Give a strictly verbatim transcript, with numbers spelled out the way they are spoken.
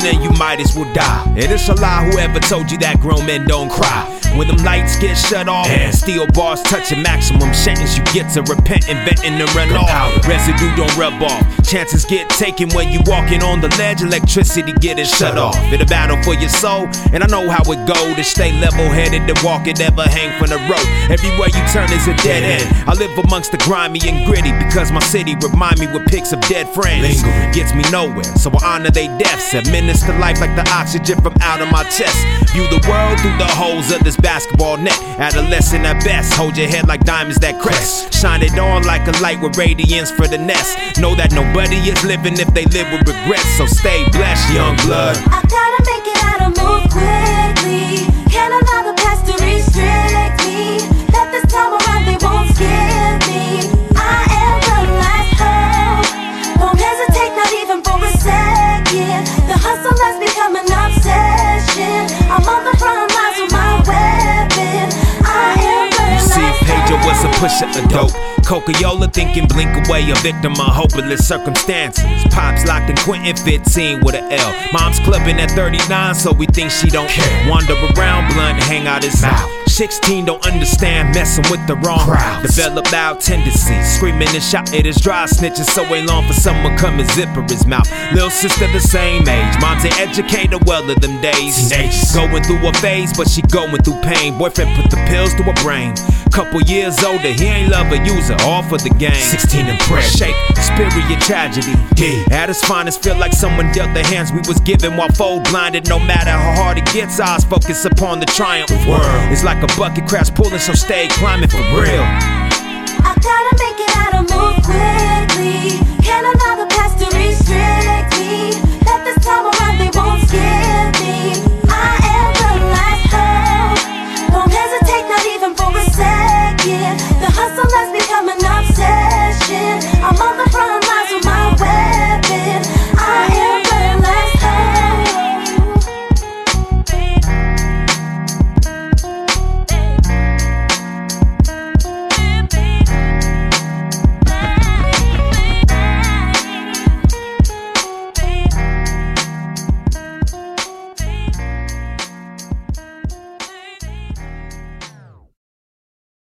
then you might as well die. It is a lie whoever told you that grown men don't cry. When them lights get shut off and steel bars touching maximum sentence, you get to repent, inventing and run off. Residue don't rub off. Chances get taken when you walking on the ledge. Electricity getting shut off. It a battle for your soul, and I know how it go. To stay level-headed, to walk it, never hang from the rope. Everywhere you turn is a dead end. I live amongst the grimy and gritty because my city remind me with pics of dead friends. Lingering gets me nowhere, so I honor they deaths. Administer life like the oxygen from out of my chest. View the world through the holes of this basketball net. Adolescent at best, hold your head like diamonds that crest. Shine it on like a light with radiance for the nest. Know that nobody is living if they live with regrets. So stay blessed, young blood. I gotta make it out and move quickly. Can't allow the past to restrict me. Let this time around, they won't skip me. I am the last hope. Won't hesitate, not even for a second. The hustle has become an obsession. I'm on the front lines with my weapon. I am the You see, last Pedro was a hope. pusher of dope. Coca-Cola thinking blink away, a victim of hopeless circumstances. Pops locked in Quentin fifteen with an L. Mom's clubbing at thirty-nine, so we think she don't care. Wander around blunt, hang out his mouth. sixteen don't understand, messing with the wrong crowd. Develop loud tendencies, screaming and shouting his dry snitches. So ain't long for someone come and zipper his mouth. Little sister the same age, mom's an educator, well of them days. Teenagers going through a phase, but she going through pain. Boyfriend put the pills to her brain. Couple years older, he ain't love a user, all for the game. sixteen and press, shake, spirit tragedy. D. At his finest, feel like someone dealt the hands we was given while fold blinded. No matter how hard it gets, eyes focus upon the triumph. World. It's like a bucket crash pulling, so stay climbing for real. I gotta make it out and move